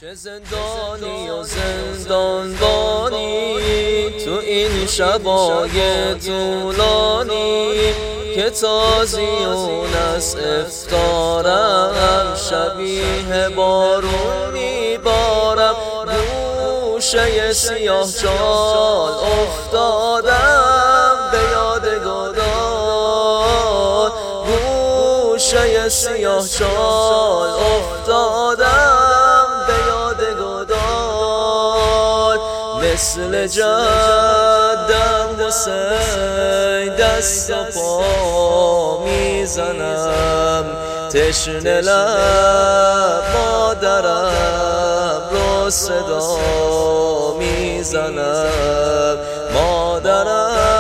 چه زندانی و زندانبانی تو این شبای طولانی که تازیون از افطارم شبیه بارون میبارم گوشه سیاه چال افتادم به یاد گدال گوشه سیاه چال افتادم به یاد گدال مثل جدم حسین دست و پا میزنم تشنه لب مادرم رو صدا میزنم مادرم